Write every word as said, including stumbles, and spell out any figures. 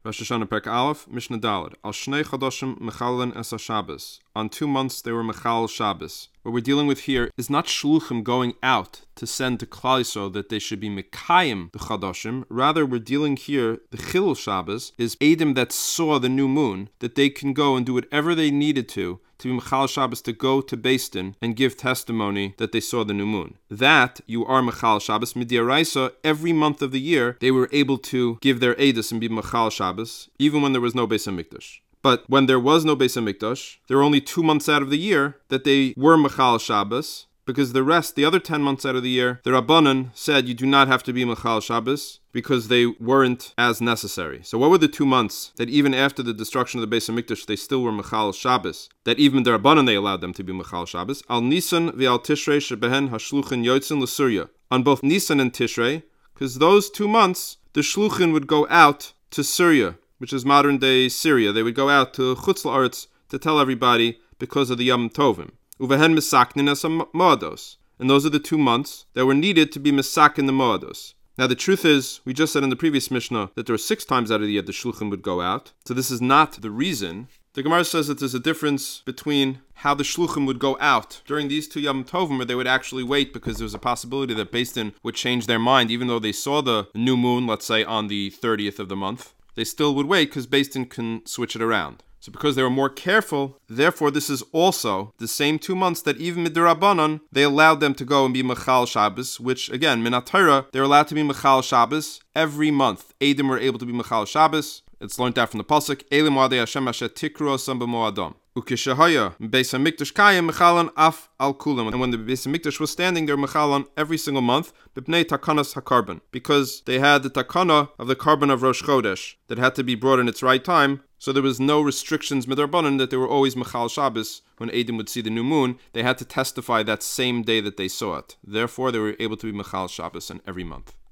Rosh Hashanah Perek Aleph, Mishnah Daled. Al Shnei Chodoshim Mechallen Es HaShabbos. On two months they were Mechal Shabbos. What we're dealing with here is not Shluchim going out to send to Klal Yisrael that they should be Mekayim the Chodoshim. Rather, we're dealing here, the Chilul Shabbos is Edom that saw the new moon, that they can go and do whatever they needed to to be Mechal Shabbos, to go to Beis Din and give testimony that they saw the new moon. That you are Mechal Shabbos. Midiaraisa, every month of the year, they were able to give their Edus and be Mechal Shabbos, even when there was no Beis HaMikdash. But when there was no Beis HaMikdash, there were only two months out of the year that they were Mechal Shabbos, because the rest, the other ten months out of the year, the Rabbanan said you do not have to be Mechal Shabbos because they weren't as necessary. So what were the two months that even after the destruction of the Beis HaMikdash, they still were Mechal Shabbos, that even the Rabbanan, they allowed them to be Mechal Shabbos? Al Nisan ve'al Tishrei shebehen hashluchin yotzin l'Surya. On both Nisan and Tishrei, because those two months, the Shluchin would go out to Syria, which is modern-day Syria. They would go out to Chutz La'aretz to tell everybody because of the Yom Tovim. Uvehen misaknin as moados. And those are the two months that were needed to be misakin the moados. Now the truth is, we just said in the previous Mishnah that there were six times out of the year the Shluchim would go out. So this is not the reason. The Gemara says that there's a difference between how the Shluchim would go out during these two Yom Tovim, where they would actually wait because there was a possibility that Beis Din would change their mind, even though they saw the new moon, let's say on the thirtieth of the month. They still would wait because Beis Din can switch it around. So because they were more careful, therefore this is also the same two months that even Midrabanan, they allowed them to go and be Mechal Shabbos, which again, Min HaTorah, they're allowed to be Mechal Shabbos every month. Edom were able to be Mechal Shabbos. It's learned out from the Pasuk, Elim Moadei Hashem Asher Tikru Osam B'Moadam. Ukeshahaya Beis HaMikdash Kayim Mechalan Af Al Kulam. And when the Beis HaMikdash was standing, they were Mechalan every single month, B'Pnei Takanas HaKarban, because they had the Takana of the Karban of Rosh Chodesh that had to be brought in its right time. So there was no restrictions midrabanan that they were always Mechal Shabbos. When Edom would see the new moon, they had to testify that same day that they saw it. Therefore, they were able to be Mechal Shabbos in every month.